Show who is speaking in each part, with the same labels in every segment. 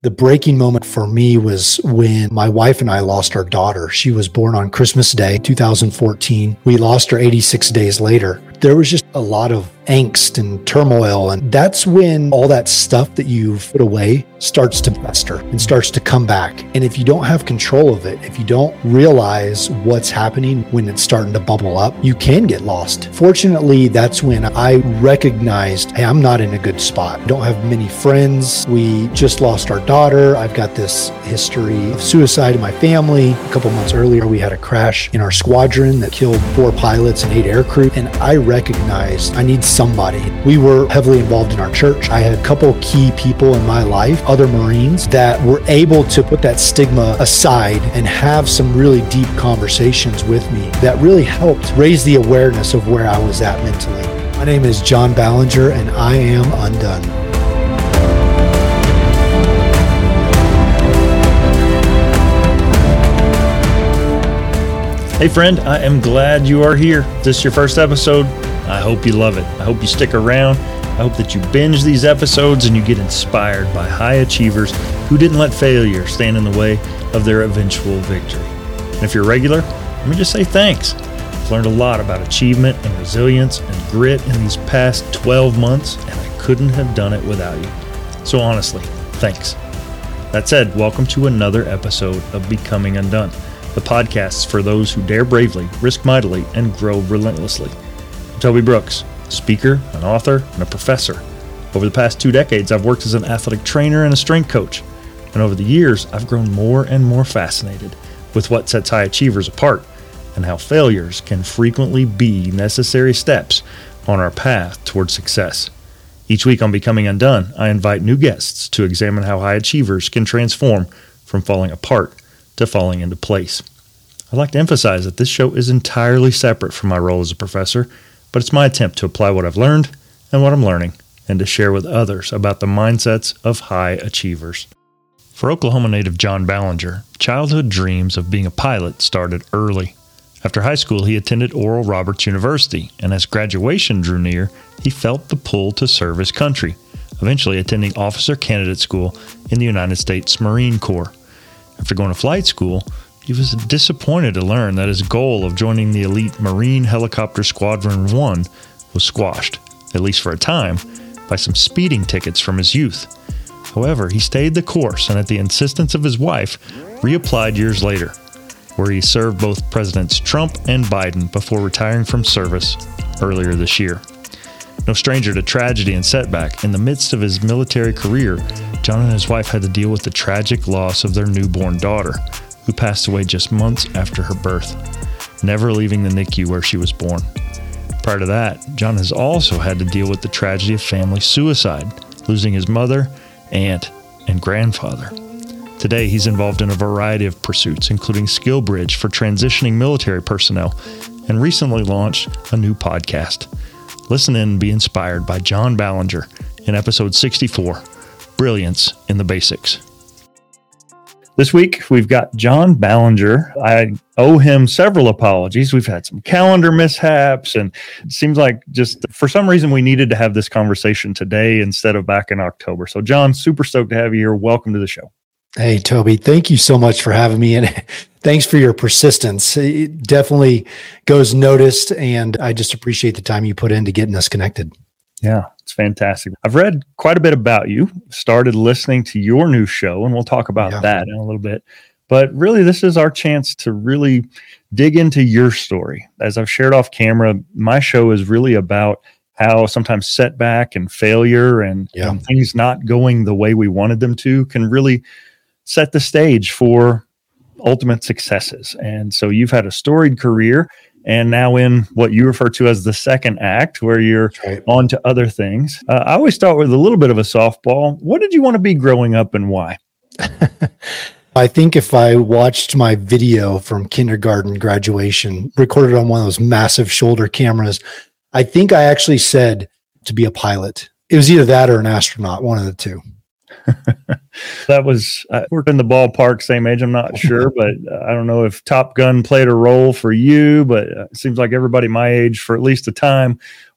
Speaker 1: The breaking moment for me was when my wife and I lost our daughter. She was born on Christmas Day, 2014. We lost her 86 days later. There was just a lot of angst and turmoil. And that's when all that stuff that you've put away starts to fester and starts to come back. And if you don't have control of it, if you don't realize what's happening when it's starting to bubble up, you can get lost. Fortunately, that's when I recognized, hey, I'm not in a good spot. I don't have many friends. We just lost our daughter. I've got this history of suicide in my family. A couple months earlier, we had a crash in our squadron that killed 4 pilots and 8 aircrew. And I recognized I need somebody. We were heavily involved in our church. I had a couple key people in my life, other Marines, that were able to put that stigma aside and have some really deep conversations with me that really helped raise the awareness of where I was at mentally. My name is John Ballinger, and I am undone.
Speaker 2: Hey friend, I am glad you are here. If this is your first episode, I hope you love it. I hope you stick around. I hope that you binge these episodes and you get inspired by high achievers who didn't let failure stand in the way of their eventual victory. And if you're a regular, let me just say thanks. I've learned a lot about achievement and resilience and grit in these past 12 months, and I couldn't have done it without you. So honestly, thanks. That said, welcome to another episode of Becoming Undone, the podcast for those who dare bravely, risk mightily, and grow relentlessly. I'm Toby Brooks, a speaker, an author, and a professor. Over the past 2 decades, I've worked as an athletic trainer and a strength coach. And over the years, I've grown more and more fascinated with what sets high achievers apart and how failures can frequently be necessary steps on our path towards success. Each week on Becoming Undone, I invite new guests to examine how high achievers can transform from falling apart to falling into place. I'd like to emphasize that this show is entirely separate from my role as a professor, but it's my attempt to apply what I've learned and what I'm learning, and to share with others about the mindsets of high achievers. For Oklahoma native John Ballinger, childhood dreams of being a pilot started early. After high school, he attended Oral Roberts University, and as graduation drew near, he felt the pull to serve his country, eventually attending Officer Candidate School in the United States Marine Corps. After going to flight school, he was disappointed to learn that his goal of joining the elite Marine Helicopter Squadron 1 was squashed, at least for a time, by some speeding tickets from his youth. However, he stayed the course and, at the insistence of his wife, reapplied years later, where he served both Presidents Trump and Biden before retiring from service earlier this year. No stranger to tragedy and setback, in the midst of his military career, John and his wife had to deal with the tragic loss of their newborn daughter, who passed away just months after her birth, never leaving the NICU where she was born. Prior to that, John has also had to deal with the tragedy of family suicide, losing his mother, aunt, and grandfather. Today, he's involved in a variety of pursuits, including SkillBridge for transitioning military personnel, and recently launched a new podcast. Listen in and be inspired by John Ballinger in episode 64, Brilliance in the Basics. This week, we've got John Ballinger. I owe him several apologies. We've had some calendar mishaps, and it seems like just for some reason we needed to have this conversation today instead of back in October. So, John, super stoked to have you here. Welcome to the show.
Speaker 1: Hey, Toby, thank you so much for having me, and thanks for your persistence. It definitely goes noticed, and I just appreciate the time you put into getting us connected.
Speaker 2: Yeah, it's fantastic. I've read quite a bit about you, started listening to your new show, and we'll talk about that in a little bit. But really, this is our chance to really dig into your story. As I've shared off camera, my show is really about how sometimes setback and failure and things not going the way we wanted them to can really set the stage for ultimate successes. And so you've had a storied career, and now in what you refer to as the second act, where you're on to other things. I always start with a little bit of a softball. What did you want to be growing up, and why?
Speaker 1: I think if I watched my video from kindergarten graduation, recorded on one of those massive shoulder cameras, I think I actually said to be a pilot. It was either that or an astronaut, one of the two.
Speaker 2: That was, I worked in the ballpark, same age, I'm not sure, but I don't know if Top Gun played a role for you, but it seems like everybody my age, for at least a time,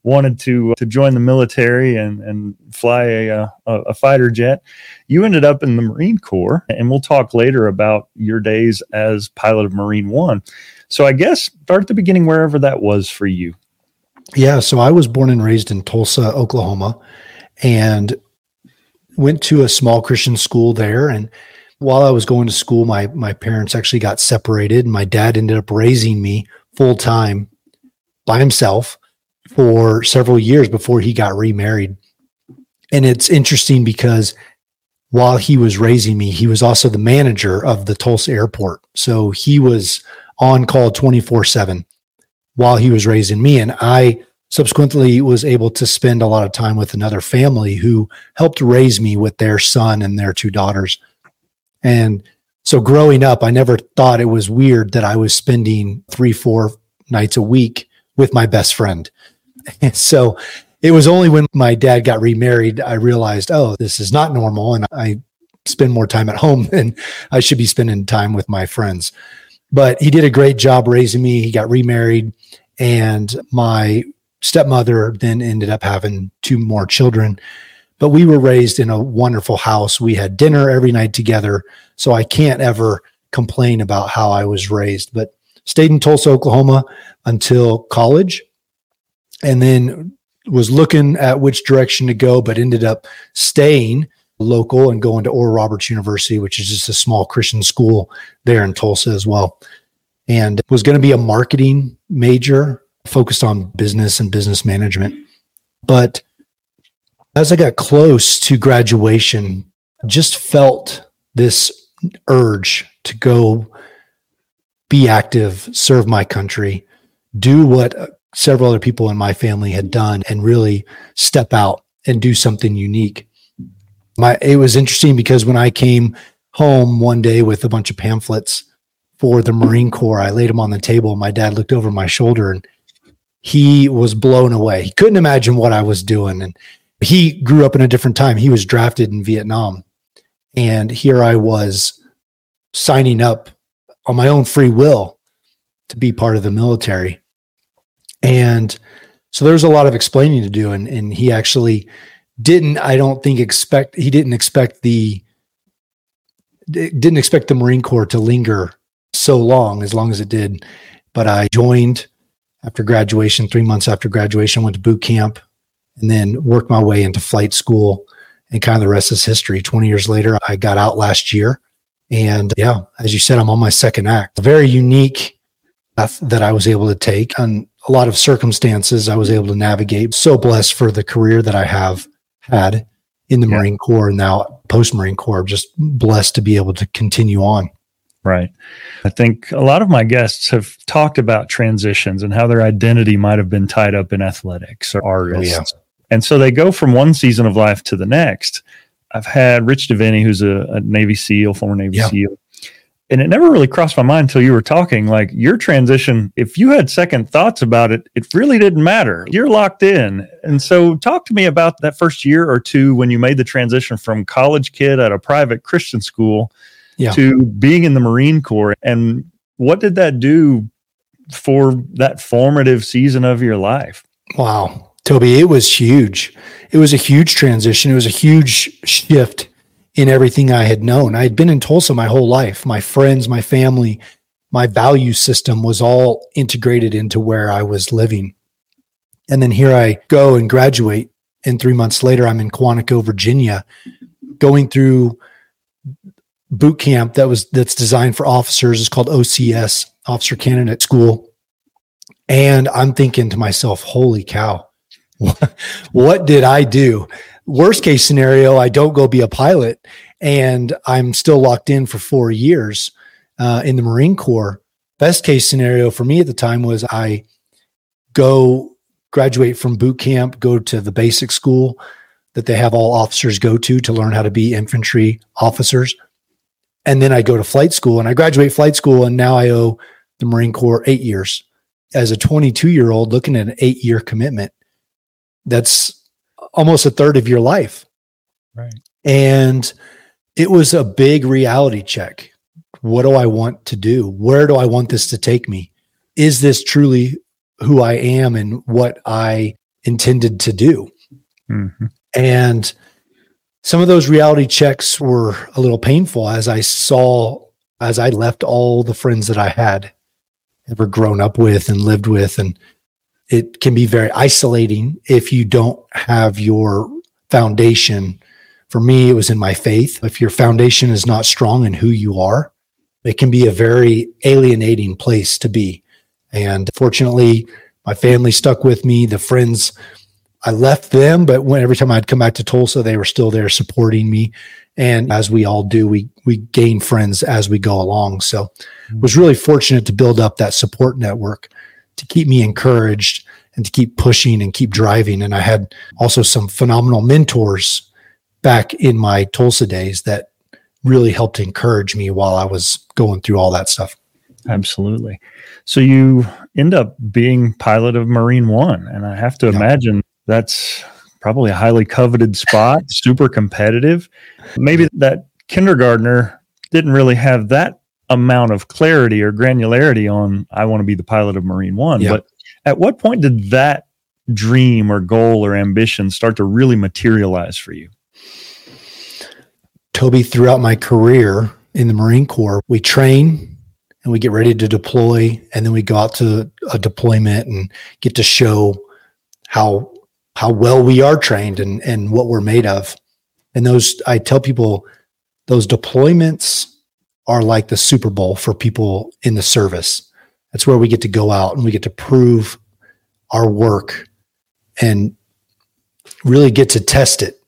Speaker 2: wanted to join the military and fly a fighter jet. You ended up in the Marine Corps, and we'll talk later about your days as pilot of Marine One. So I guess start at the beginning, wherever that was for you.
Speaker 1: Yeah, so I was born and raised in Tulsa, Oklahoma, and went to a small Christian school there. And while I was going to school, my parents actually got separated, and my dad ended up raising me full time by himself for several years before he got remarried. And it's interesting because while he was raising me, he was also the manager of the Tulsa airport. So he was on call 24/7 while he was raising me. And I subsequently was able to spend a lot of time with another family who helped raise me with their son and their two daughters. And so growing up, I never thought it was weird that I was spending 3-4 nights a week with my best friend. And so it was only when my dad got remarried, I realized, oh, this is not normal. And I spend more time at home than I should be spending time with my friends. But he did a great job raising me. He got remarried, and my stepmother then ended up having 2 more children. But we were raised in a wonderful house. We had dinner every night together. So I can't ever complain about how I was raised, but stayed in Tulsa, Oklahoma until college, and then was looking at which direction to go, but ended up staying local and going to Oral Roberts University, which is just a small Christian school there in Tulsa as well. And was going to be a marketing major focused on business and business management. But as I got close to graduation, just felt this urge to go be active, serve my country, do what several other people in my family had done, and really step out and do something unique. It was interesting because when I came home one day with a bunch of pamphlets for the Marine Corps, I laid them on the table. My dad looked over my shoulder and he was blown away. He couldn't imagine what I was doing. And he grew up in a different time. He was drafted in Vietnam. And here I was signing up on my own free will to be part of the military. And so there's a lot of explaining to do. And he actually didn't expect the Marine Corps to linger so long as it did. But I joined after graduation, 3 months after graduation, went to boot camp, and then worked my way into flight school, and kind of the rest is history. 20 years later, I got out last year. And yeah, as you said, I'm on my second act. A very unique path that I was able to take, and a lot of circumstances I was able to navigate. So blessed for the career that I have had in the Marine Corps, and now post-Marine Corps, just blessed to be able to continue on.
Speaker 2: Right. I think a lot of my guests have talked about transitions and how their identity might have been tied up in athletics or artists. Oh, yeah. And so they go from one season of life to the next. I've had Rich DeVinny, who's a Navy SEAL, former Navy SEAL. And it never really crossed my mind until you were talking, like your transition, if you had second thoughts about it, it really didn't matter. You're locked in. And so talk to me about that first year or two when you made the transition from college kid at a private Christian school to being in the Marine Corps. And what did that do for that formative season of your life?
Speaker 1: Wow, Toby, it was huge. It was a huge transition. It was a huge shift in everything I had known. I had been in Tulsa my whole life. My friends, my family, my value system was all integrated into where I was living. And then here I go and graduate. And 3 months later, I'm in Quantico, Virginia, going through boot camp that's designed for officers. It's called OCS, Officer Candidate School. And I'm thinking to myself, holy cow, what did I do? Worst case scenario, I don't go be a pilot, and I'm still locked in for 4 years in the Marine Corps. Best case scenario for me at the time was I go graduate from boot camp, go to the basic school that they have all officers go to learn how to be infantry officers. And then I go to flight school, and I graduate flight school, and now I owe the Marine Corps 8 years. As a 22-year-old looking at an 8-year commitment, that's almost a third of your life.
Speaker 2: Right.
Speaker 1: And it was a big reality check. What do I want to do? Where do I want this to take me? Is this truly who I am and what I intended to do.
Speaker 2: Mm-hmm.
Speaker 1: And some of those reality checks were a little painful as I left all the friends that I had ever grown up with and lived with. And it can be very isolating if you don't have your foundation. For me, it was in my faith. If your foundation is not strong in who you are, it can be a very alienating place to be. And fortunately, my family stuck with me. The friends, I left them, but every time I'd come back to Tulsa, they were still there supporting me. And as we all do, we gain friends as we go along. So I was really fortunate to build up that support network to keep me encouraged and to keep pushing and keep driving. And I had also some phenomenal mentors back in my Tulsa days that really helped encourage me while I was going through all that stuff.
Speaker 2: Absolutely. So you end up being pilot of Marine One, and I have to imagine that's probably a highly coveted spot, super competitive. Maybe that kindergartner didn't really have that amount of clarity or granularity on, I want to be the pilot of Marine One.
Speaker 1: Yeah.
Speaker 2: But at what point did that dream or goal or ambition start to really materialize for you?
Speaker 1: Toby, throughout my career in the Marine Corps, we train and we get ready to deploy, and then we go out to a deployment and get to show how well we are trained and what we're made of. And I tell people, those deployments are like the Super Bowl for people in the service. That's where we get to go out and we get to prove our work and really get to test it.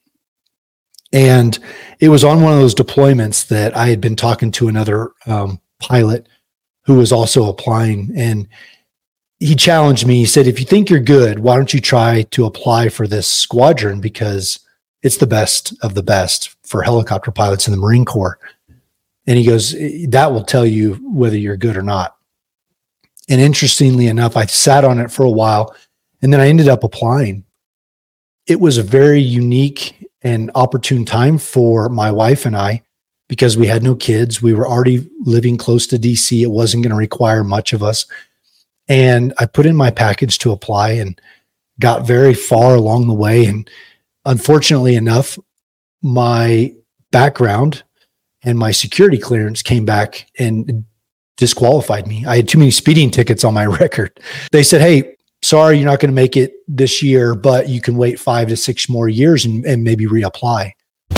Speaker 1: And it was on one of those deployments that I had been talking to another pilot who was also applying, and he challenged me. He said, if you think you're good, why don't you try to apply for this squadron, because it's the best of the best for helicopter pilots in the Marine Corps. And he goes, that will tell you whether you're good or not. And interestingly enough, I sat on it for a while, and then I ended up applying. It was a very unique and opportune time for my wife and I, because we had no kids. We were already living close to DC. It wasn't going to require much of us. And I put in my package to apply and got very far along the way. And unfortunately enough, my background and my security clearance came back and disqualified me. I had too many speeding tickets on my record. They said, hey, sorry, you're not going to make it this year, but you can wait 5 to 6 more years and maybe reapply.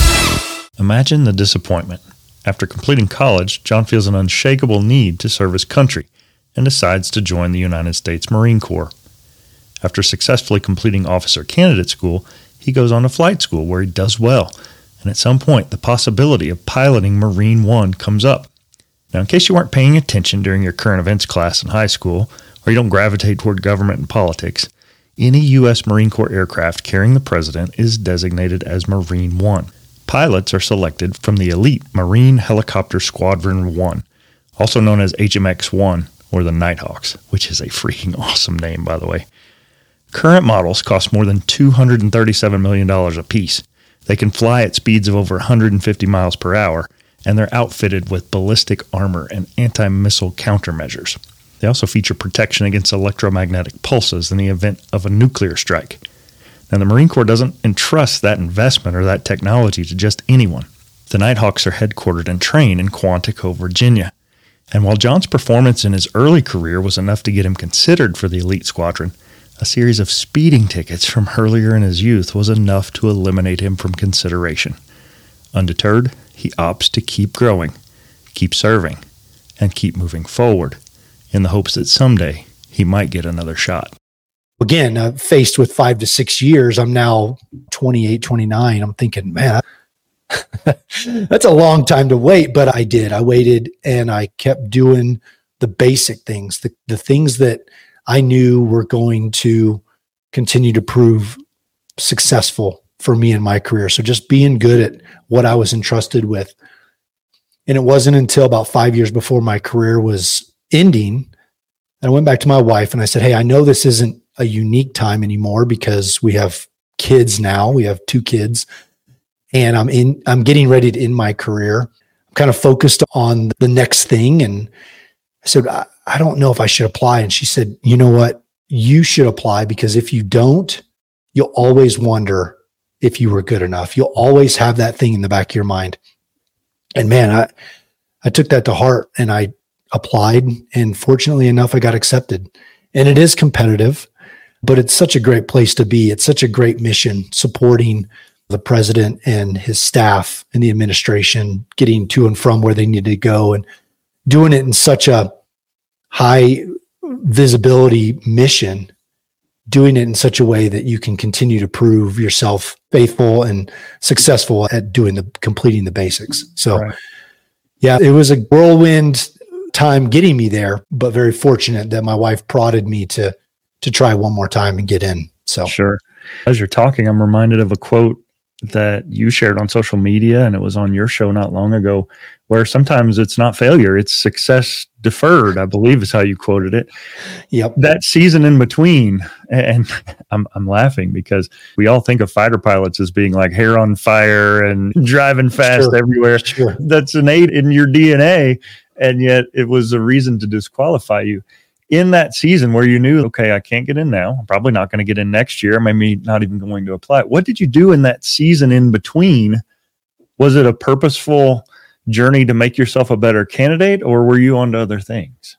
Speaker 2: Imagine the disappointment. After completing college, John feels an unshakable need to serve his country and decides to join the United States Marine Corps. After successfully completing officer candidate school, he goes on to flight school where he does well. And at some point, the possibility of piloting Marine One comes up. Now, in case you weren't paying attention during your current events class in high school, or you don't gravitate toward government and politics, any U.S. Marine Corps aircraft carrying the president is designated as Marine One. Pilots are selected from the elite Marine Helicopter Squadron 1, also known as HMX-1 or the Nighthawks, which is a freaking awesome name, by the way. Current models cost more than $237 million a piece. They can fly at speeds of over 150 miles per hour, and they're outfitted with ballistic armor and anti-missile countermeasures. They also feature protection against electromagnetic pulses in the event of a nuclear strike. Now, the Marine Corps doesn't entrust that investment or that technology to just anyone. The Nighthawks are headquartered and trained in Quantico, Virginia. And while John's performance in his early career was enough to get him considered for the elite squadron, a series of speeding tickets from earlier in his youth was enough to eliminate him from consideration. Undeterred, he opts to keep growing, keep serving, and keep moving forward in the hopes that someday he might get another shot.
Speaker 1: Again, faced with 5 to 6 years, I'm now 28, 29. I'm thinking, man, that's a long time to wait. But I did. I waited and I kept doing the basic things, the things that I knew were going to continue to prove successful for me in my career. So just being good at what I was entrusted with. And it wasn't until about 5 years before my career was ending that I went back to my wife and I said, hey, I know this isn't a unique time anymore because we have kids now. We have 2 kids and I'm getting ready to end my career. I'm kind of focused on the next thing. And I said, I don't know if I should apply. And she said, you know what? You should apply, because if you don't, you'll always wonder if you were good enough. You'll always have that thing in the back of your mind. And man, I took that to heart and I applied, and fortunately enough, I got accepted. And it is competitive, but it's such a great place to be. It's such a great mission, supporting the president and his staff and the administration, getting to and from where they need to go, and doing it in such a high visibility mission, doing it in such a way that you can continue to prove yourself faithful and successful at completing the basics. So right. Yeah, it was a whirlwind time getting me there, but very fortunate that my wife prodded me to try one more time and get in. So
Speaker 2: sure. As you're talking, I'm reminded of a quote that you shared on social media, and it was on your show not long ago, where sometimes it's not failure, it's success deferred, I believe is how you quoted it.
Speaker 1: Yep.
Speaker 2: That season in between, and I'm laughing because we all think of fighter pilots as being like hair on fire and driving fast everywhere.
Speaker 1: Sure.
Speaker 2: That's innate in your DNA, and yet it was a reason to disqualify you. In that season where you knew, okay, I can't get in now, I'm probably not going to get in next year, maybe not even going to apply. What did you do in that season in between? Was it a purposeful journey to make yourself a better candidate, or were you on to other things?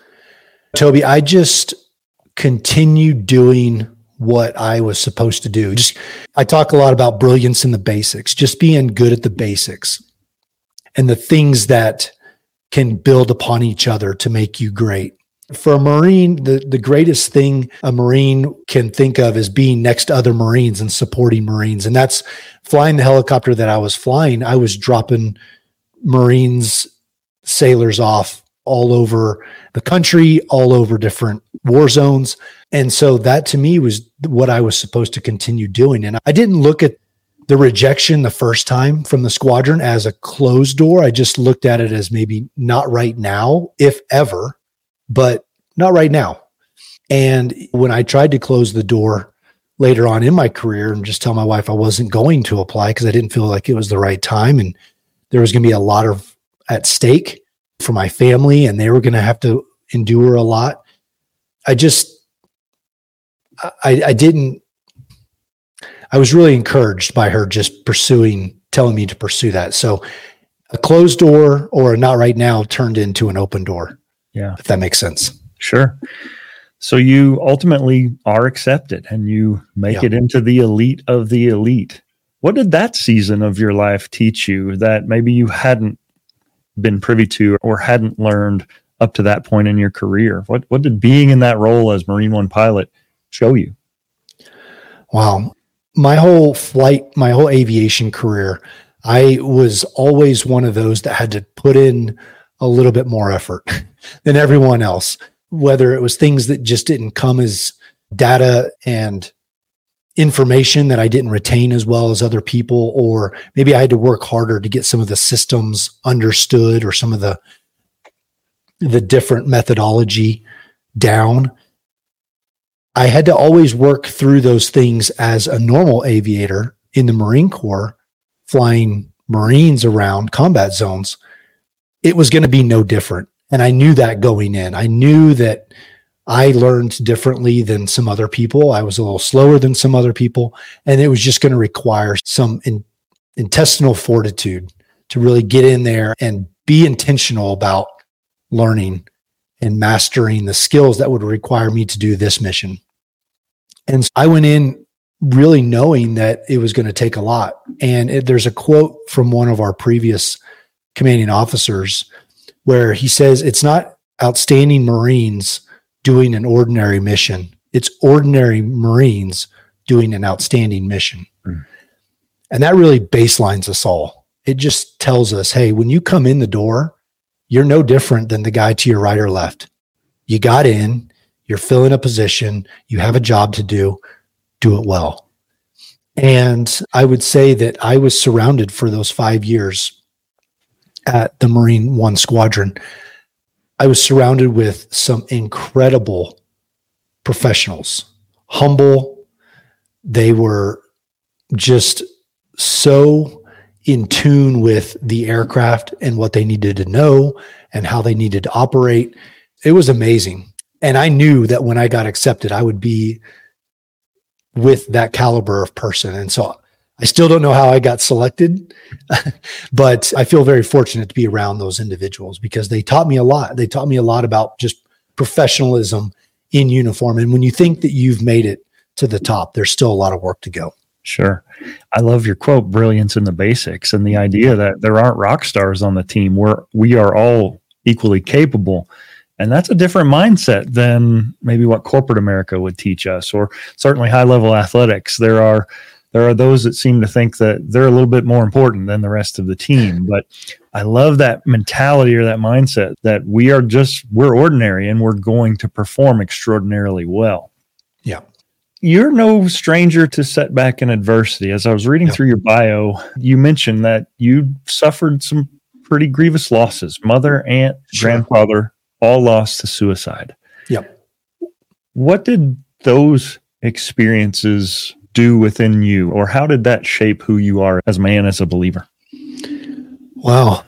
Speaker 1: Toby, I just continued doing what I was supposed to do. I talk a lot about brilliance in the basics, just being good at the basics and the things that can build upon each other to make you great. For a Marine, the greatest thing a Marine can think of is being next to other Marines and supporting Marines. And that's flying the helicopter that I was flying. I was dropping Marines, sailors off all over the country, all over different war zones. And so that to me was what I was supposed to continue doing. And I didn't look at the rejection the first time from the squadron as a closed door. I just looked at it as maybe not right now, if ever, but not right now. And when I tried to close the door later on in my career and just tell my wife I wasn't going to apply because I didn't feel like it was the right time, and there was going to be a lot at stake for my family, and they were going to have to endure a lot. I was really encouraged by her just telling me to pursue that. So a closed door or a not right now turned into an open door.
Speaker 2: Yeah.
Speaker 1: If that makes sense.
Speaker 2: Sure. So you ultimately are accepted and you make it into the elite of the elite. What did that season of your life teach you that maybe you hadn't been privy to or hadn't learned up to that point in your career? What did being in that role as Marine One pilot show you?
Speaker 1: Wow. My whole aviation career, I was always one of those that had to put in a little bit more effort than everyone else, whether it was things that just didn't come as data and information that I didn't retain as well as other people, or maybe I had to work harder to get some of the systems understood or some of the different methodology down. I had to always work through those things as a normal aviator in the Marine Corps, flying Marines around combat zones. It was going to be no different. And I knew that going in. I knew that I learned differently than some other people. I was a little slower than some other people. And it was just going to require some intestinal fortitude to really get in there and be intentional about learning and mastering the skills that would require me to do this mission. And so I went in really knowing that it was going to take a lot. And there's a quote from one of our previous commanding officers where he says, it's not outstanding Marines doing an ordinary mission. It's ordinary Marines doing an outstanding mission. Mm. And that really baselines us all. It just tells us, hey, when you come in the door, you're no different than the guy to your right or left. You got in, you're filling a position, you have a job to do it well. And I would say that I was surrounded for those 5 years at the Marine One Squadron. I was surrounded with some incredible professionals, humble. They were just so in tune with the aircraft and what they needed to know and how they needed to operate. It was amazing. And I knew that when I got accepted, I would be with that caliber of person. And so I still don't know how I got selected, but I feel very fortunate to be around those individuals because they taught me a lot. They taught me a lot about just professionalism in uniform. And when you think that you've made it to the top, there's still a lot of work to go.
Speaker 2: Sure. I love your quote, brilliance in the basics, and the idea that there aren't rock stars on the team. We are all equally capable. And that's a different mindset than maybe what corporate America would teach us, or certainly high-level athletics. There are those that seem to think that they're a little bit more important than the rest of the team. But I love that mentality or that mindset that we're ordinary and we're going to perform extraordinarily well.
Speaker 1: Yeah.
Speaker 2: You're no stranger to setback and adversity. As I was reading through your bio, you mentioned that you suffered some pretty grievous losses. Mother, aunt, grandfather, all lost to suicide.
Speaker 1: Yep.
Speaker 2: What did those experiences do within you, or how did that shape who you are as a man, as a believer?
Speaker 1: Wow.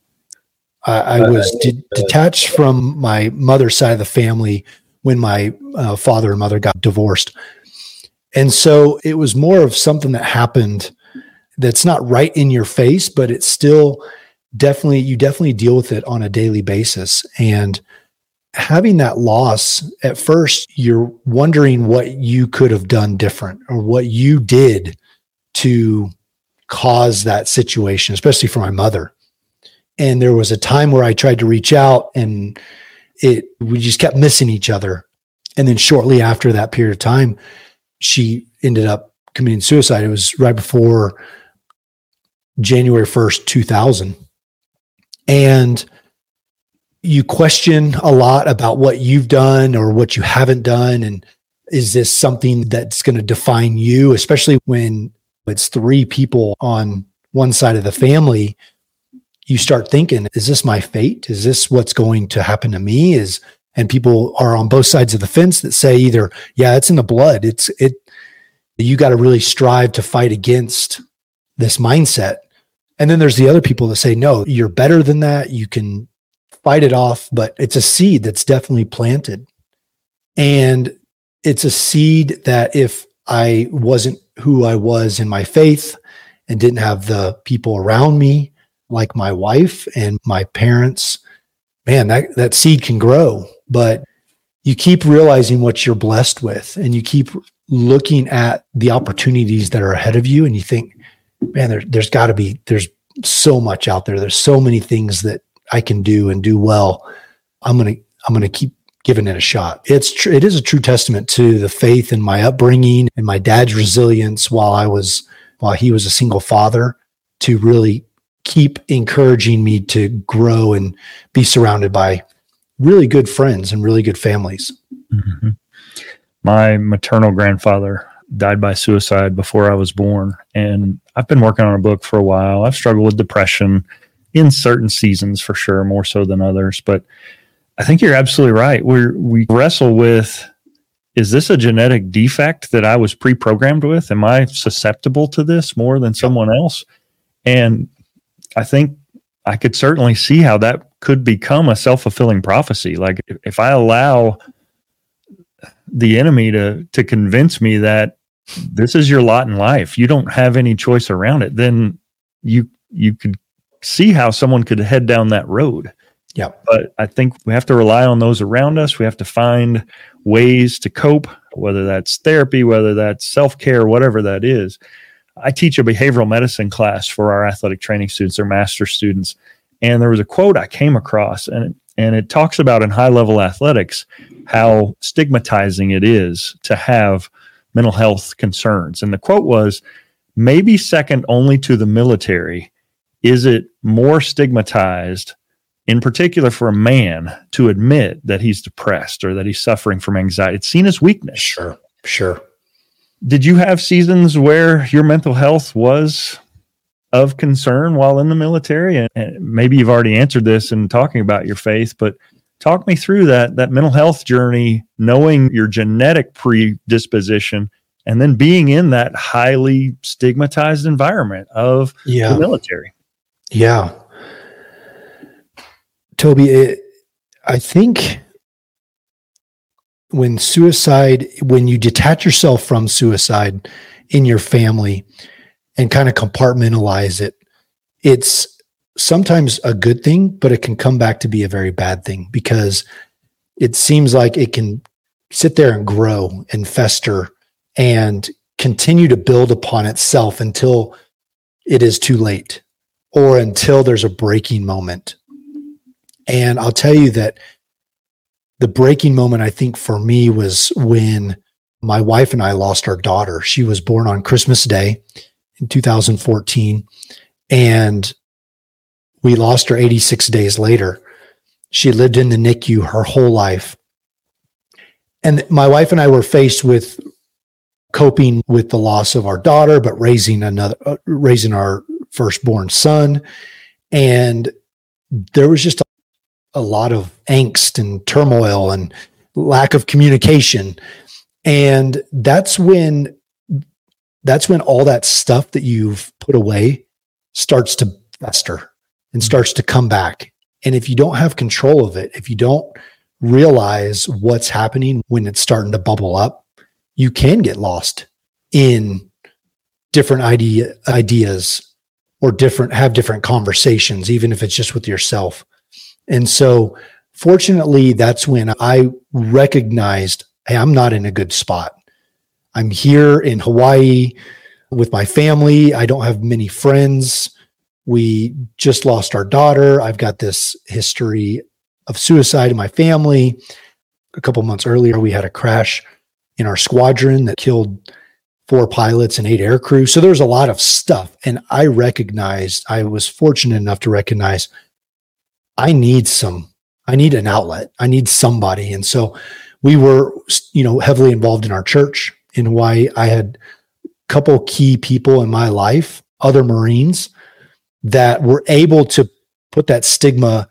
Speaker 1: I was detached from my mother's side of the family when my father and mother got divorced. And so it was more of something that happened that's not right in your face, but it's still you definitely deal with it on a daily basis. And having that loss, at first, you're wondering what you could have done different or what you did to cause that situation, especially for my mother. And there was a time where I tried to reach out and we just kept missing each other. And then shortly after that period of time, she ended up committing suicide. It was right before January 1st, 2000. And you question a lot about what you've done or what you haven't done. And is this something that's going to define you, especially when it's three people on one side of the family? You start thinking, is this my fate? Is this what's going to happen to me? And people are on both sides of the fence that say either, yeah, it's in the blood. You got to really strive to fight against this mindset. And then there's the other people that say, no, you're better than that. You can fight it off, but it's a seed that's definitely planted. And it's a seed that if I wasn't who I was in my faith and didn't have the people around me, like my wife and my parents, man, that seed can grow. But you keep realizing what you're blessed with, and you keep looking at the opportunities that are ahead of you, and you think, man, there's so much out there. There's so many things that I can do and do well. I'm going to keep giving it a shot. It is a true testament to the faith and my upbringing and my dad's resilience while he was a single father, to really keep encouraging me to grow and be surrounded by really good friends and really good families.
Speaker 2: Mm-hmm. My maternal grandfather died by suicide before I was born. And I've been working on a book for a while. I've struggled with depression in certain seasons, for sure, more so than others. But I think you're absolutely right. We wrestle with, is this a genetic defect that I was pre-programmed with? Am I susceptible to this more than someone else? And I think I could certainly see how that could become a self-fulfilling prophecy. Like if I allow the enemy to convince me that this is your lot in life, you don't have any choice around it, then you could see how someone could head down that road.
Speaker 1: Yeah.
Speaker 2: But I think we have to rely on those around us. We have to find ways to cope, whether that's therapy, whether that's self-care, whatever that is. I teach a behavioral medicine class for our athletic training students, or master students. And there was a quote I came across, and it talks about in high-level athletics how stigmatizing it is to have mental health concerns. And the quote was, maybe second only to the military, is it more stigmatized, in particular for a man, to admit that he's depressed or that he's suffering from anxiety. It's seen as weakness.
Speaker 1: Sure.
Speaker 2: Did you have seasons where your mental health was of concern while in the military? And maybe you've already answered this in talking about your faith, but talk me through that mental health journey, knowing your genetic predisposition and then being in that highly stigmatized environment of the military.
Speaker 1: Yeah. Toby, I think when you detach yourself from suicide in your family and kind of compartmentalize it, it's sometimes a good thing, but it can come back to be a very bad thing because it seems like it can sit there and grow and fester and continue to build upon itself until it is too late or until there's a breaking moment. And I'll tell you that the breaking moment, I think, for me was when my wife and I lost our daughter. She was born on Christmas Day in 2014, and we lost her 86 days later. She lived in the NICU her whole life. And my wife and I were faced with coping with the loss of our daughter, but raising our firstborn son. And there was just a lot of angst and turmoil and lack of communication. And that's when all that stuff that you've put away starts to fester and starts to come back. And if you don't have control of it, if you don't realize what's happening when it's starting to bubble up, you can get lost in different ideas or have different conversations, even if it's just with yourself. And so fortunately, that's when I recognized, hey, I'm not in a good spot. I'm here in Hawaii with my family. I don't have many friends. We just lost our daughter. I've got this history of suicide in my family. A couple months earlier, we had a crash in our squadron that killed 4 pilots and 8 aircrew. So there's a lot of stuff. And I was fortunate enough to recognize I need an outlet. I need somebody. And so we were, heavily involved in our church in Hawaii. I had a couple key people in my life, other Marines, that were able to put that stigma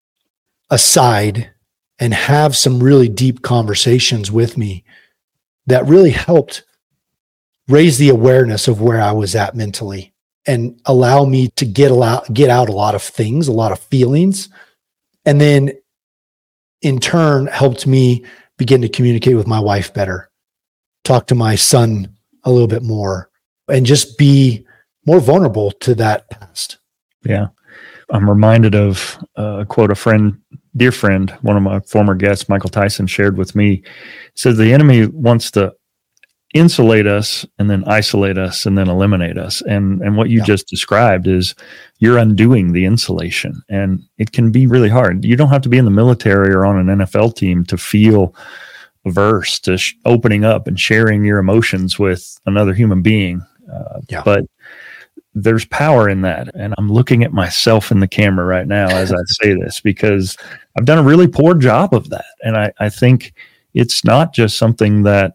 Speaker 1: aside and have some really deep conversations with me that really helped raise the awareness of where I was at mentally and allow me to get out a lot of things, a lot of feelings. And then in turn helped me begin to communicate with my wife better, talk to my son a little bit more, and just be more vulnerable to that past.
Speaker 2: Yeah. I'm reminded of a quote dear friend, one of my former guests, Michael Tyson, shared with me. He says the enemy wants to insulate us and then isolate us and then eliminate us. And what you just described is you're undoing the insulation, and it can be really hard. You don't have to be in the military or on an NFL team to feel averse to opening up and sharing your emotions with another human being. But there's power in that. And I'm looking at myself in the camera right now as I say this, because I've done a really poor job of that. And I think it's not just something that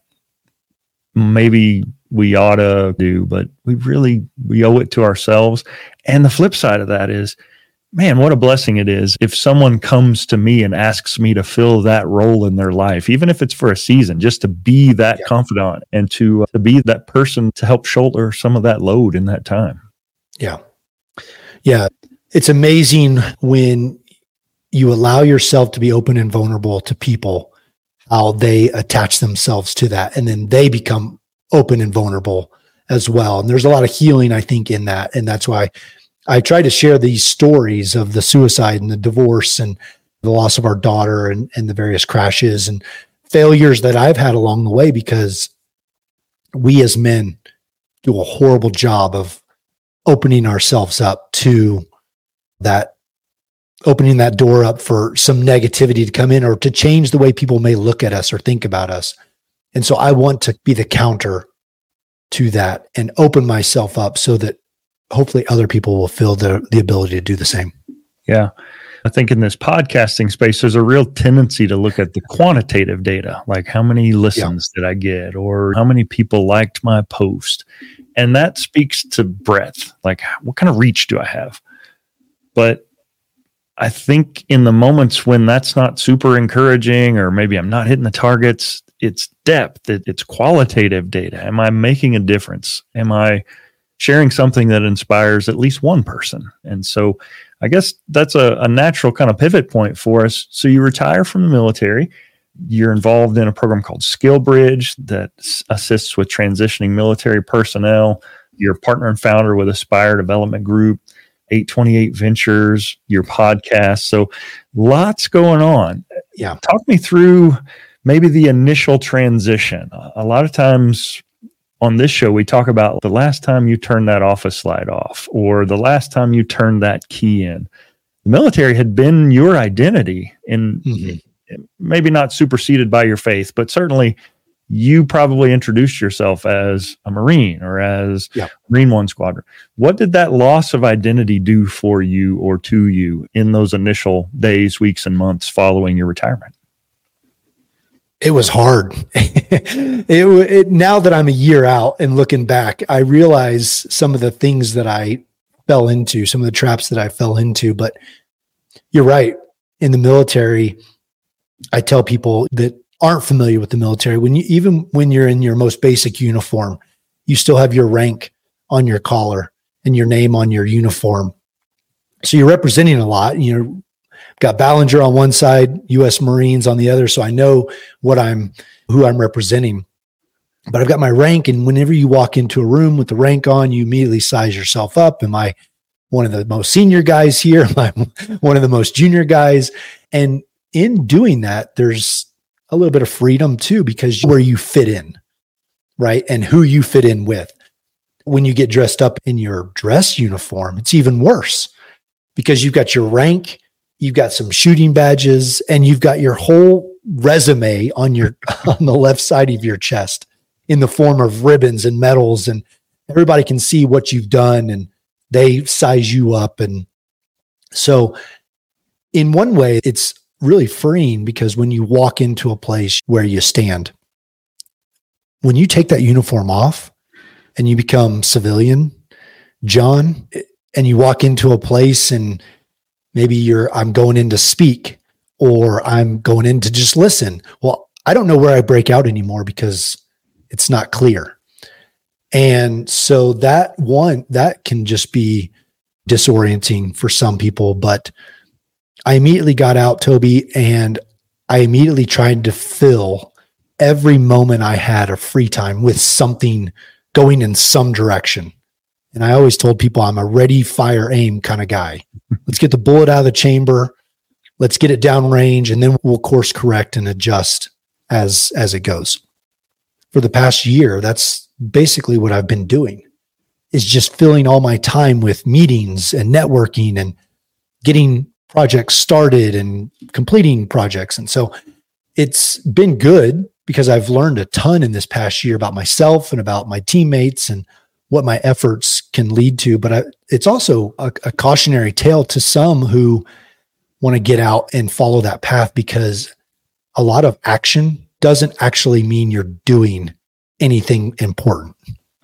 Speaker 2: maybe we ought to do, but we owe it to ourselves. And the flip side of that is, man, what a blessing it is if someone comes to me and asks me to fill that role in their life, even if it's for a season, just to be that confidant and to be that person to help shoulder some of that load in that time.
Speaker 1: Yeah. Yeah. It's amazing when you allow yourself to be open and vulnerable to people, how they attach themselves to that, and then they become open and vulnerable as well. And there's a lot of healing, I think, in that. And that's why I try to share these stories of the suicide and the divorce and the loss of our daughter and the various crashes and failures that I've had along the way, because we as men do a horrible job of opening ourselves up to that, opening that door up for some negativity to come in or to change the way people may look at us or think about us. And so I want to be the counter to that and open myself up so that hopefully other people will feel the ability to do the same.
Speaker 2: Yeah. I think in this podcasting space, there's a real tendency to look at the quantitative data, like how many listens did I get, or how many people liked my post. And that speaks to breadth, like what kind of reach do I have? But I think in the moments when that's not super encouraging, or maybe I'm not hitting the targets, it's depth, it's qualitative data. Am I making a difference? Am I sharing something that inspires at least one person? And so I guess that's a natural kind of pivot point for us. So you retire from the military, You're involved in a program called SkillBridge that assists with transitioning military personnel. You're a partner and founder with Aspire Development Group, 828 Ventures, your podcast. So lots going on.
Speaker 1: Yeah.
Speaker 2: Talk me through maybe the initial transition. A lot of times on this show, we talk about the last time you turned that office light off or the last time you turned that key in. The military had been your identity in maybe not superseded by your faith, but certainly you probably introduced yourself as a Marine or as Marine One Squadron. What did that loss of identity do for you or to you in those initial days, weeks, and months following your retirement?
Speaker 1: It was hard. Now that I'm a year out and looking back, I realize some of the things that I fell into, some of the traps that I fell into. But you're right. In the military, I tell people that aren't familiar with the military, even when you're in your most basic uniform, you still have your rank on your collar and your name on your uniform. So you're representing a lot. Got Ballinger on one side, U.S. Marines on the other. So I know who I'm representing, but I've got my rank. And whenever you walk into a room with the rank on, you immediately size yourself up. Am I one of the most senior guys here? Am I one of the most junior guys? And in doing that, there's a little bit of freedom too, because where you fit in, right? And who you fit in with. When you get dressed up in your dress uniform, it's even worse because you've got your rank, you've got some shooting badges, and you've got your whole resume on the left side of your chest in the form of ribbons and medals, and everybody can see what you've done and they size you up. And so in one way, it's really freeing because when you walk into a place where you stand, when you take that uniform off and you become civilian, John, and you walk into a place and maybe I'm going in to speak or I'm going in to just listen. Well, I don't know where I break out anymore because it's not clear. And so that can just be disorienting for some people, but I immediately got out, Toby, and I immediately tried to fill every moment I had of free time with something going in some direction. And I always told people I'm a ready, fire, aim kind of guy. Let's get the bullet out of the chamber. Let's get it down range, and then we'll course correct and adjust as it goes. For the past year, that's basically what I've been doing, is just filling all my time with meetings and networking and getting projects started and completing projects. And so it's been good because I've learned a ton in this past year about myself and about my teammates and what my efforts can lead to. But it's also a cautionary tale to some who want to get out and follow that path, because a lot of action doesn't actually mean you're doing anything important.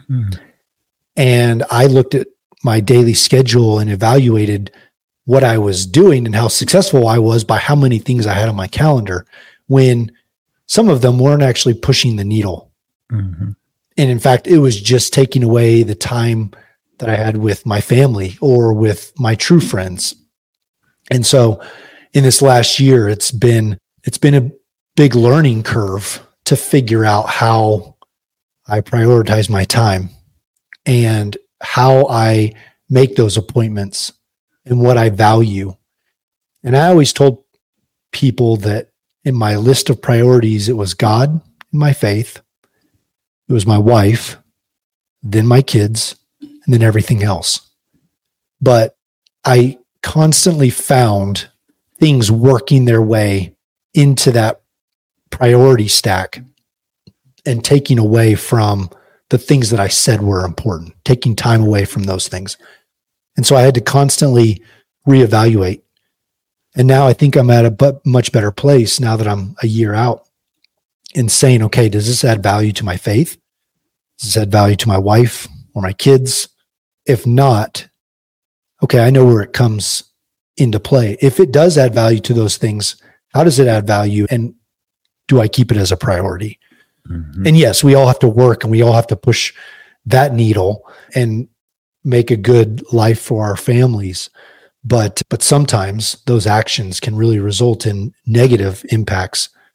Speaker 1: And I looked at my daily schedule and evaluated what I was doing and how successful I was by how many things I had on my calendar, when some of them weren't actually pushing the needle. And in fact, it was just taking away the time that I had with my family or with my true friends. And so in this last year, it's been a big learning curve to figure out how I prioritize my time and how I make those appointments and what I value. And I always told people that in my list of priorities, it was God and my faith, it was my wife, then my kids, and then everything else. But I constantly found things working their way into that priority stack and taking away from the things that I said were important, taking time away from those things. And so I had to constantly reevaluate. And now I think I'm at a much better place now that I'm a year out in saying, okay, does this add value to my faith? Does this add value to my wife or my kids? If not, okay, I know where it comes into play. If it does add value to those things, how does it add value? And do I keep it as a priority? And yes, we all have to work and we all have to push that needle and make a good life for our families. But sometimes those actions can really result in negative impacts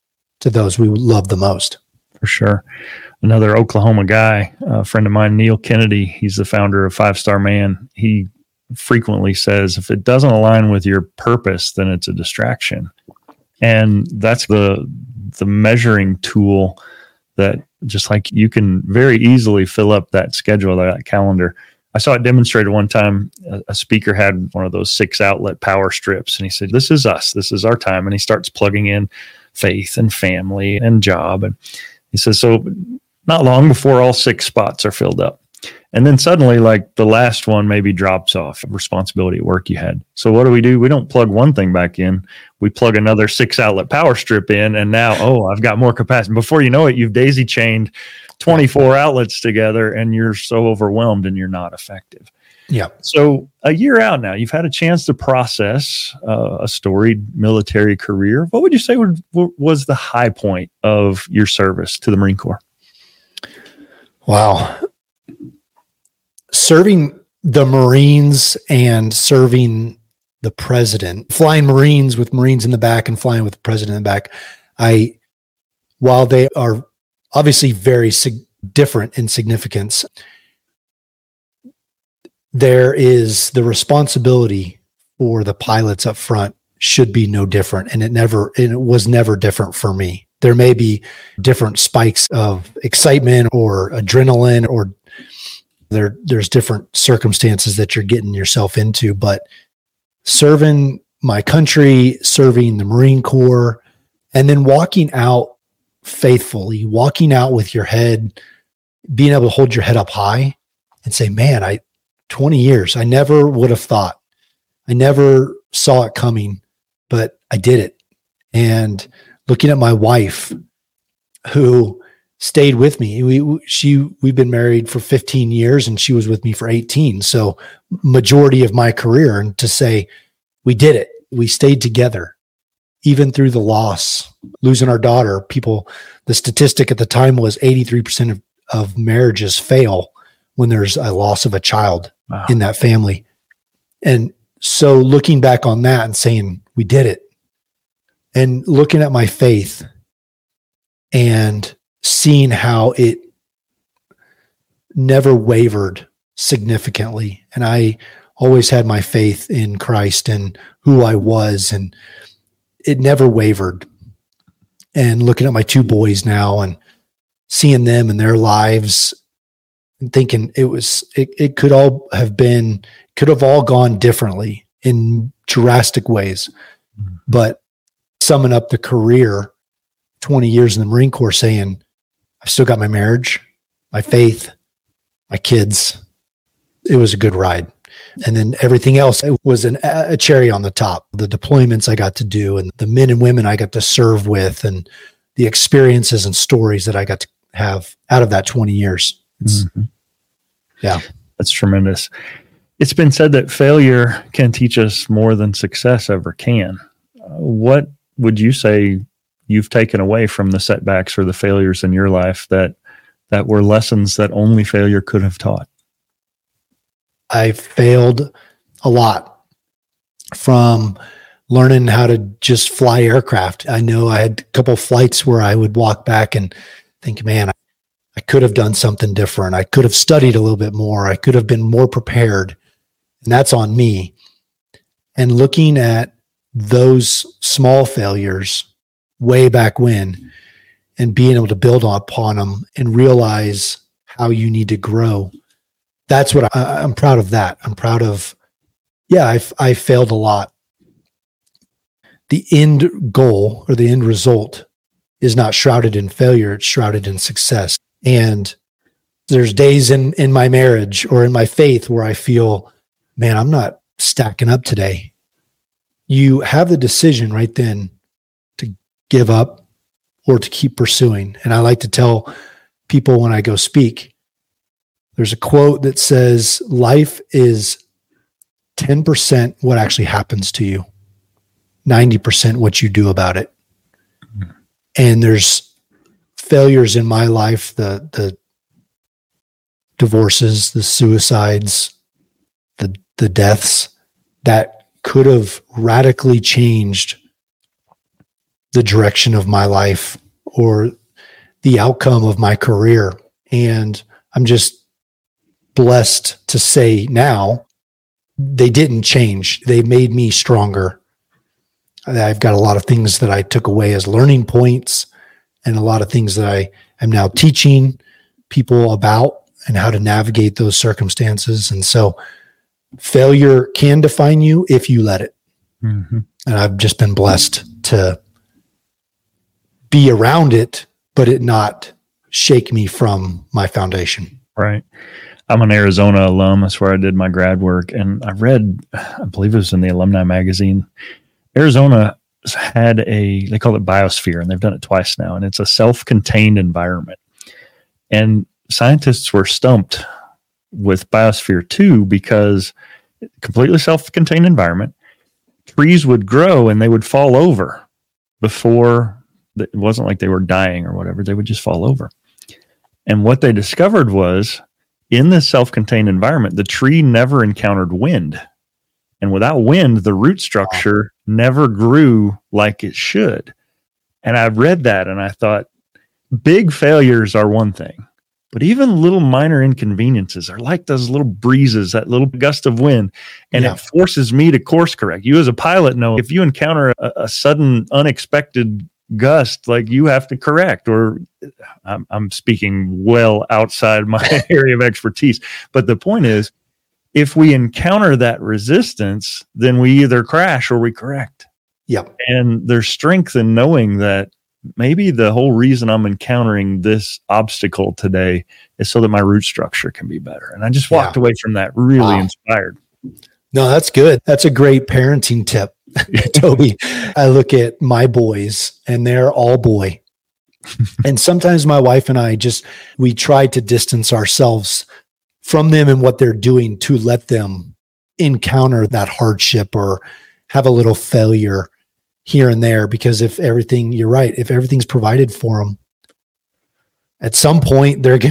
Speaker 1: to those we love the most.
Speaker 2: For sure. Another Oklahoma guy, a friend of mine, Neil Kennedy, he's the founder of 5 Star Man. He frequently says, if it doesn't align with your purpose, then it's a distraction. And that's the measuring tool that, just like, you can very easily fill up that schedule, that calendar. I saw it demonstrated one time. A speaker had one of those 6 outlet power strips, and he said, this is us. This is our time. And he starts plugging in faith and family and job. And he says, so not long before all 6 spots are filled up. And then suddenly, like, the last one maybe drops off, responsibility at work you had. So what do? We don't plug one thing back in. We plug another 6 outlet power strip in, and now, I've got more capacity. Before you know it, you've daisy chained 24 outlets together, and you're so overwhelmed and you're not effective.
Speaker 1: Yeah.
Speaker 2: So a year out now, you've had a chance to process a storied military career. What would you say was the high point of your service to the Marine Corps?
Speaker 1: Wow. Serving the Marines and serving the president, flying Marines with Marines in the back and flying with the president in the back. While they are obviously very different in significance, there is the responsibility for the pilots up front should be no different. And it was never different for me. There may be different spikes of excitement or adrenaline, or there's different circumstances that you're getting yourself into, but serving my country, serving the Marine Corps, and then walking out faithfully, walking out with your head, being able to hold your head up high and say, man, 20 years, I never would have thought, I never saw it coming, but I did it. And looking at my wife, who stayed with me, we've been married for 15 years and she was with me for 18. So majority of my career, and to say, we did it. We stayed together, even through the loss, losing our daughter. The statistic at the time was 83% of marriages fail when there's a loss of a child in that family. And so looking back on that and saying, we did it, and looking at my faith and seeing how it never wavered significantly. And I always had my faith in Christ and who I was, and it never wavered. And looking at my 2 boys now and seeing them and their lives and thinking it could have all gone differently in drastic ways. But summing up the career, 20 years in the Marine Corps, saying, I've still got my marriage, my faith, my kids. It was a good ride. And then everything else, it was a cherry on the top. The deployments I got to do, and the men and women I got to serve with, and the experiences and stories that I got to have out of that 20 years. Yeah.
Speaker 2: That's tremendous. It's been said that failure can teach us more than success ever can. What would you say you've taken away from the setbacks or the failures in your life that were lessons that only failure could have taught?
Speaker 1: I failed a lot, from learning how to just fly aircraft. I know I had a couple of flights where I would walk back and think, man, I could have done something different. I could have studied a little bit more. I could have been more prepared. And that's on me. And looking at those small failures way back when and being able to build upon them and realize how you need to grow. That's what I'm proud of. That I'm proud of. Yeah, I failed a lot. The end goal or the end result is not shrouded in failure. It's shrouded in success. And there's days in my marriage or in my faith where I feel, man, I'm not stacking up today. You have the decision right then to give up or to keep pursuing. And I like to tell people when I go speak, there's a quote that says, life is 10% what actually happens to you, 90% what you do about it. And there's failures in my life, the divorces, the suicides, the deaths that could have radically changed the direction of my life or the outcome of my career. And I'm just blessed to say now they didn't change. They made me stronger. I've got a lot of things that I took away as learning points and a lot of things that I am now teaching people about and how to navigate those circumstances. And so failure can define you if you let it. Mm-hmm. And I've just been blessed to be around it, but it not shake me from my foundation.
Speaker 2: Right. I'm an Arizona alum. That's where I did my grad work. And I read, I believe it was in the alumni magazine, Arizona had they call it biosphere, and they've done it twice now. And it's a self-contained environment. And scientists were stumped with biosphere 2 because completely self-contained environment, trees would grow and they would fall over before. It wasn't like they were dying or whatever. They would just fall over. And what they discovered was in this self-contained environment, the tree never encountered wind. And without wind, the root structure never grew like it should. And I read that and I thought, big failures are one thing, but even little minor inconveniences are like those little breezes, that little gust of wind. And it forces me to course correct. You as a pilot know if you encounter a sudden unexpected gust, like you have to correct, or I'm speaking well outside my area of expertise. But the point is, if we encounter that resistance, then we either crash or we correct.
Speaker 1: Yep.
Speaker 2: And there's strength in knowing that maybe the whole reason I'm encountering this obstacle today is so that my root structure can be better. And I just walked away from that really inspired.
Speaker 1: No, that's good. That's a great parenting tip, Toby. I look at my boys and they're all boy. And sometimes my wife and I we try to distance ourselves from them and what they're doing to let them encounter that hardship or have a little failure here and there. Because you're right, if everything's provided for them, at some point they're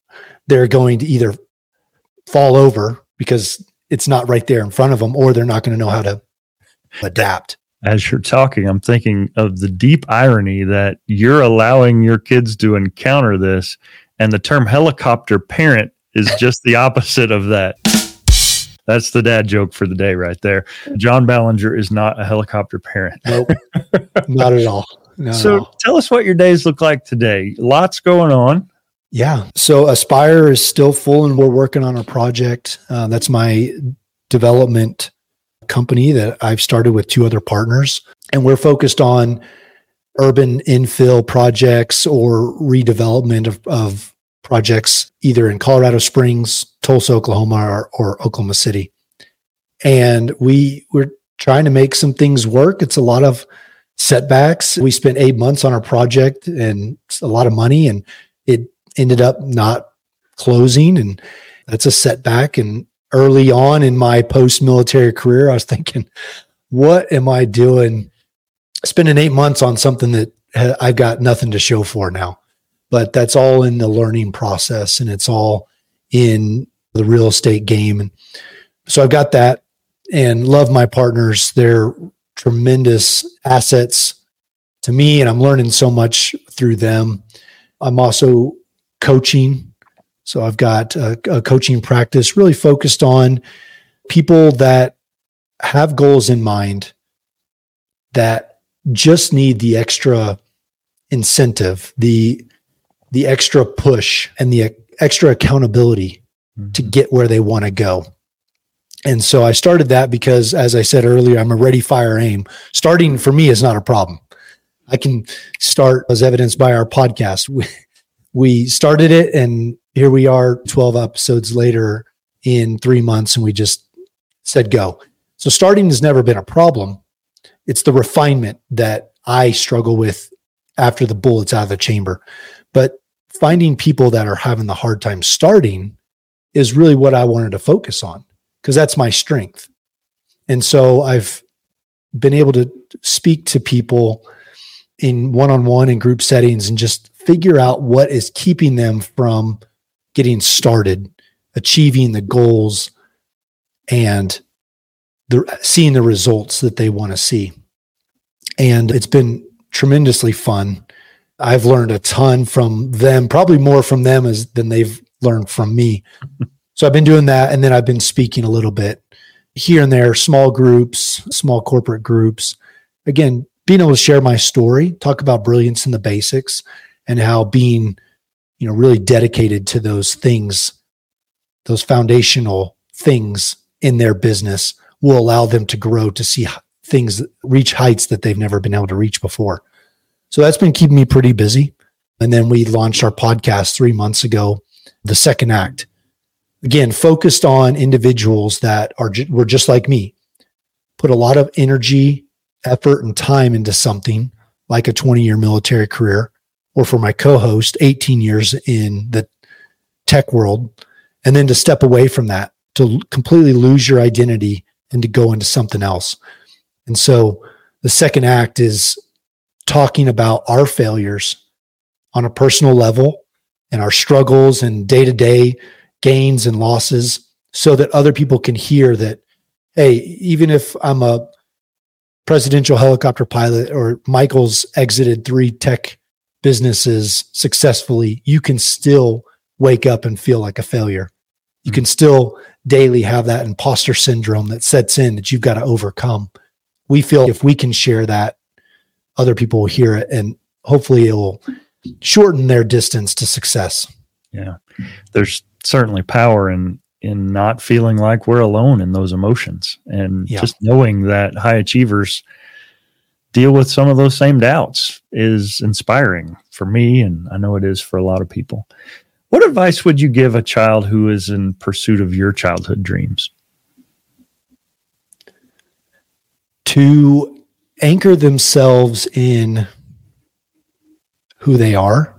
Speaker 1: going to either fall over because it's not right there in front of them, or they're not going to know how to adapt.
Speaker 2: As you're talking, I'm thinking of the deep irony that you're allowing your kids to encounter this, and the term helicopter parent is just the opposite of that. That's the dad joke for the day right there. John Ballinger is not a helicopter parent.
Speaker 1: Nope, not at all.
Speaker 2: Tell us what your days look like today. Lots going on.
Speaker 1: Yeah. So Aspire is still full and we're working on a project. That's my development company that I've started with 2 other partners. And we're focused on urban infill projects or redevelopment of projects either in Colorado Springs, Tulsa, Oklahoma, or Oklahoma City. And we're trying to make some things work. It's a lot of setbacks. We spent 8 months on our project and it's a lot of money, and it ended up not closing, and that's a setback. And early on in my post-military career, I was thinking, what am I doing? Spending 8 months on something that I've got nothing to show for now. But that's all in the learning process, and it's all in the real estate game. And so I've got that and love my partners. They're tremendous assets to me, and I'm learning so much through them. I'm also coaching. So I've got a coaching practice really focused on people that have goals in mind that just need the extra incentive, the extra push and the extra accountability to get where they want to go. And so I started that because, as I said earlier, I'm a ready, fire, aim. Starting for me is not a problem. I can start, as evidenced by our podcast. We started it, and here we are 12 episodes later in 3 months, and we just said go. So starting has never been a problem. It's the refinement that I struggle with after the bullet's out of the chamber. But finding people that are having the hard time starting is really what I wanted to focus on, because that's my strength. And so I've been able to speak to people in one-on-one and group settings and just figure out what is keeping them from getting started, achieving the goals, and seeing the results that they want to see. And it's been tremendously fun. I've learned a ton from them, probably more from them than they've learned from me. So I've been doing that. And then I've been speaking a little bit here and there, small groups, small corporate groups. Again, being able to share my story, talk about brilliance in the basics, and how being, really dedicated to those things, those foundational things in their business will allow them to grow, to see things reach heights that they've never been able to reach before. So that's been keeping me pretty busy. And then we launched our podcast 3 months ago, The Second Act. Again, focused on individuals that were just like me, put a lot of energy, effort, and time into something like a 20-year military career, or for my co-host, 18 years in the tech world, and then to step away from that, to completely lose your identity and to go into something else. And so the second act is talking about our failures on a personal level and our struggles and day-to-day gains and losses, so that other people can hear that, hey, even if I'm a presidential helicopter pilot or Michael's exited 3 tech businesses successfully, you can still wake up and feel like a failure. You can still daily have that imposter syndrome that sets in that you've got to overcome. We feel if we can share that, other people will hear it, and hopefully it will shorten their distance to success.
Speaker 2: Yeah. There's certainly power in not feeling like we're alone in those emotions, and just knowing that high achievers deal with some of those same doubts is inspiring for me. And I know it is for a lot of people. What advice would you give a child who is in pursuit of your childhood dreams?
Speaker 1: To anchor themselves in who they are.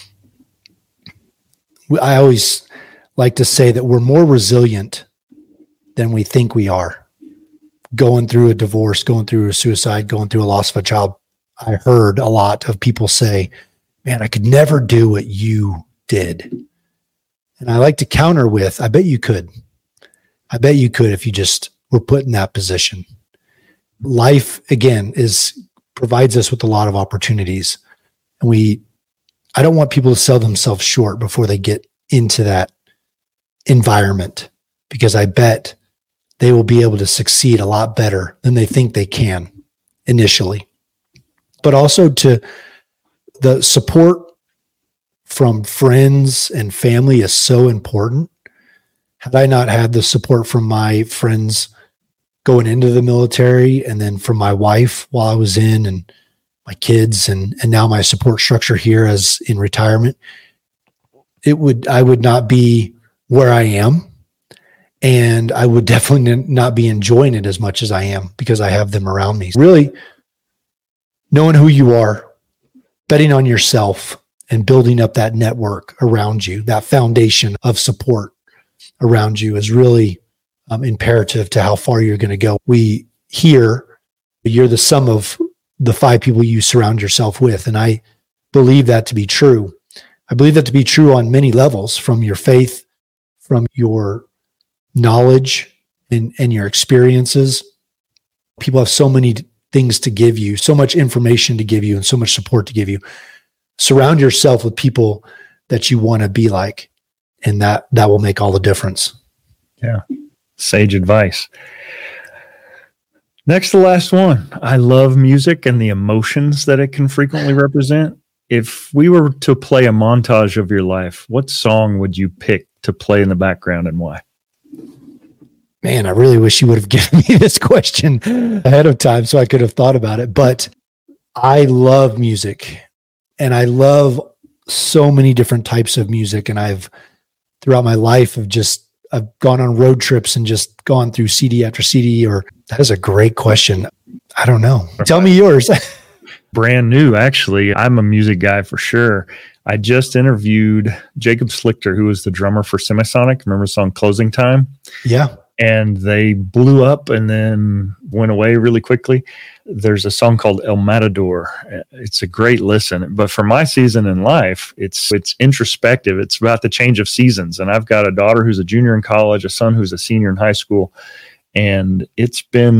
Speaker 1: I always like to say that we're more resilient than we think we are. Going through a divorce, going through a suicide, going through a loss of a child, I heard a lot of people say, man, I could never do what you did. And I like to counter with, I bet you could. I bet you could if you just were put in that position. Life, again, provides us with a lot of opportunities. And I don't want people to sell themselves short before they get into that environment, because I bet they will be able to succeed a lot better than they think they can initially. But also to the support from friends and family is so important. Had I not had the support from my friends going into the military, and then from my wife while I was in, and my kids, and now my support structure here as in retirement, I would not be where I am. And I would definitely not be enjoying it as much as I am, because I have them around me. Really knowing who you are, betting on yourself, and building up that network around you, that foundation of support around you is really imperative to how far you're going to go. We hear you're the sum of the 5 people you surround yourself with. And I believe that to be true. I believe that to be true on many levels, from your faith, from your knowledge and your experiences. People have so many things to give you, so much information to give you, and so much support to give you. Surround yourself with people that you want to be like, and that will make all the difference.
Speaker 2: Yeah. Sage advice. Next to the last one. I love music and the emotions that it can frequently represent. If we were to play a montage of your life, what song would you pick to play in the background, and why?
Speaker 1: Man, I really wish you would have given me this question ahead of time so I could have thought about it. But I love music, and I love so many different types of music. And throughout my life, I've gone on road trips and just gone through CD after CD. That is a great question. I don't know. Tell me yours.
Speaker 2: Brand new, actually. I'm a music guy for sure. I just interviewed Jacob Slichter, who was the drummer for Semisonic. Remember the song Closing Time?
Speaker 1: Yeah.
Speaker 2: And they blew up and then went away really quickly. There's a song called El Matador. It's a great listen. But for my season in life, it's introspective. It's about the change of seasons. And I've got a daughter who's a junior in college, a son who's a senior in high school. And it's been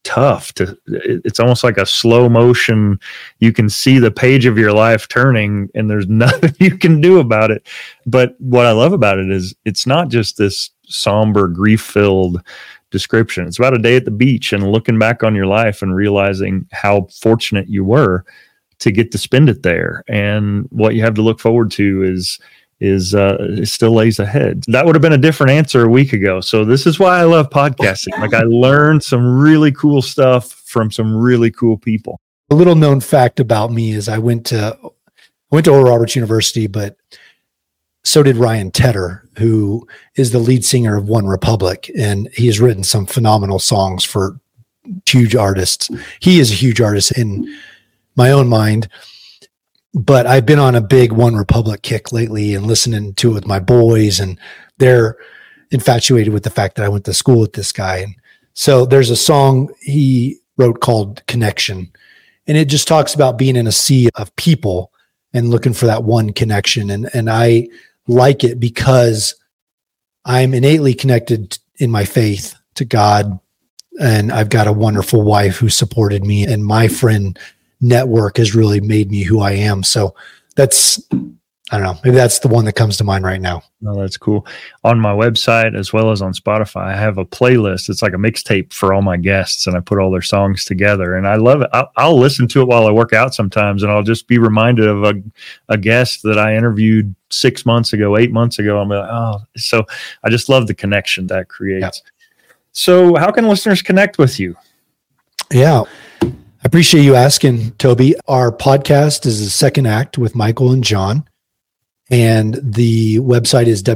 Speaker 2: tough it's almost like a slow motion. You can see the page of your life turning and there's nothing you can do about it. But what I love about it is it's not just this somber, grief-filled description. It's about a day at the beach and looking back on your life and realizing how fortunate you were to get to spend it there. And what you have to look forward to is it still lays ahead. That would have been a different answer a week ago. So this is why I love podcasting. Like, I learned some really cool stuff from some really cool people.
Speaker 1: A little known fact about me is I went to Oral Roberts University, but so did Ryan Tedder, who is the lead singer of One Republic. And he has written some phenomenal songs for huge artists. He is a huge artist in my own mind. But I've been on a big One Republic kick lately and listening to it with my boys, and they're infatuated with the fact that I went to school with this guy. And so there's a song he wrote called Connection, and it just talks about being in a sea of people and looking for that one connection. And I like it because I'm innately connected in my faith to God, and I've got a wonderful wife who supported me, and my friend network has really made me who I am. So that's, I don't know, maybe that's the one that comes to mind right now.
Speaker 2: Oh, that's cool. On my website, as well as on Spotify, I have a playlist. It's like a mixtape for all my guests, and I put all their songs together, and I love it. I'll listen to it while I work out sometimes, and I'll just be reminded of a guest that I interviewed 6 months ago, 8 months ago. I'm like, oh, so I just love the connection that creates. Yeah. So how can listeners connect with you?
Speaker 1: Yeah. I appreciate you asking, Toby. Our podcast is the second act with Michael and John, and the website is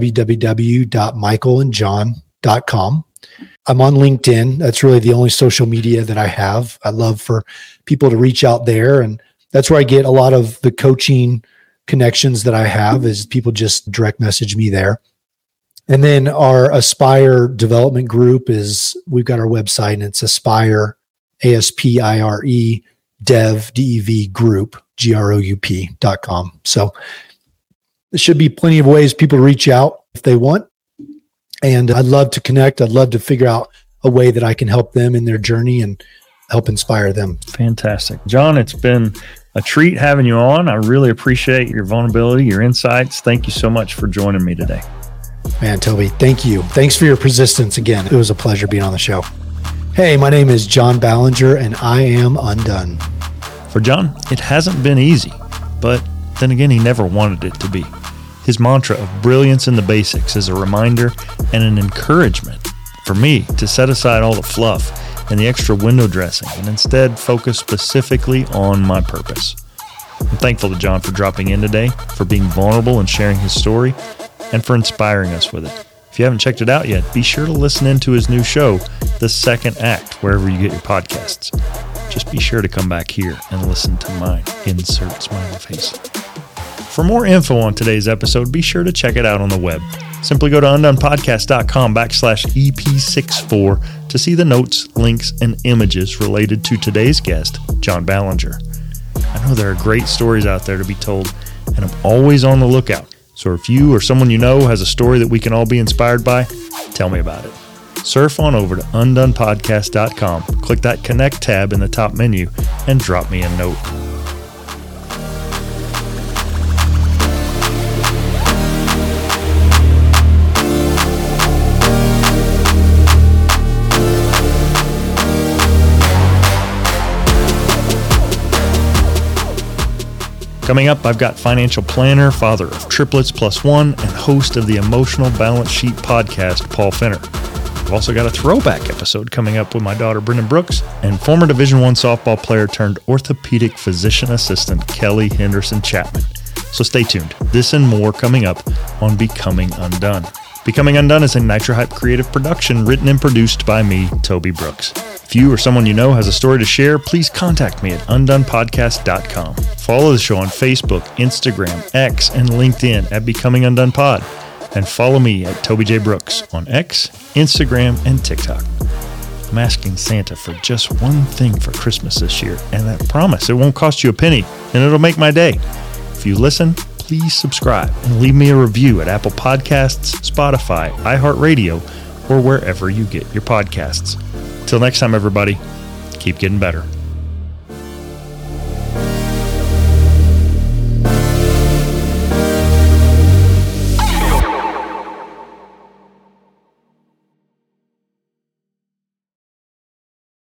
Speaker 1: www.michaelandjohn.com. I'm on LinkedIn. That's really the only social media that I have. I love for people to reach out there, and that's where I get a lot of the coaching connections that I have, is people just direct message me there. And then our Aspire development group is, we've got our website, and it's Aspire, ASPIRE dev, DEV group, GROUP.com. So there should be plenty of ways people reach out if they want. And I'd love to connect. I'd love to figure out a way that I can help them in their journey and help inspire them.
Speaker 2: Fantastic. John, it's been a treat having you on. I really appreciate your vulnerability, your insights. Thank you so much for joining me today.
Speaker 1: Man, Toby, thank you. Thanks for your persistence again. It was a pleasure being on the show. Hey, my name is John Ballinger, and I am undone.
Speaker 2: For John, it hasn't been easy, but then again, he never wanted it to be. His mantra of brilliance in the basics is a reminder and an encouragement for me to set aside all the fluff and the extra window dressing and instead focus specifically on my purpose. I'm thankful to John for dropping in today, for being vulnerable and sharing his story, and for inspiring us with it. If you haven't checked it out yet, be sure to listen into his new show, The Second Act, wherever you get your podcasts. Just be sure to come back here and listen to mine. Insert smiley face. For more info on today's episode, be sure to check it out on the web. Simply go to undonepodcast.com/EP64 to see the notes, links, and images related to today's guest, John Ballinger. I know there are great stories out there to be told, and I'm always on the lookout. So if you or someone you know has a story that we can all be inspired by, tell me about it. Surf on over to undonepodcast.com, click that Connect tab in the top menu, and drop me a note. Coming up, I've got financial planner, father of triplets plus one, and host of the Emotional Balance Sheet podcast, Paul Finner. I've also got a throwback episode coming up with my daughter, Brendan Brooks, and former Division I softball player turned orthopedic physician assistant, Kelly Henderson Chapman. So stay tuned. This and more coming up on Becoming Undone. Becoming Undone is a Nitro Hype creative production written and produced by me, Toby Brooks. If you or someone you know has a story to share, please contact me at undonepodcast.com. Follow the show on Facebook, Instagram, X, and LinkedIn at Becoming Undone Pod. And follow me at Toby J. Brooks on X, Instagram, and TikTok. I'm asking Santa for just one thing for Christmas this year, and I promise it won't cost you a penny, and it'll make my day. If you listen, please subscribe and leave me a review at Apple Podcasts, Spotify, iHeartRadio, or wherever you get your podcasts. Till next time, everybody, keep getting better.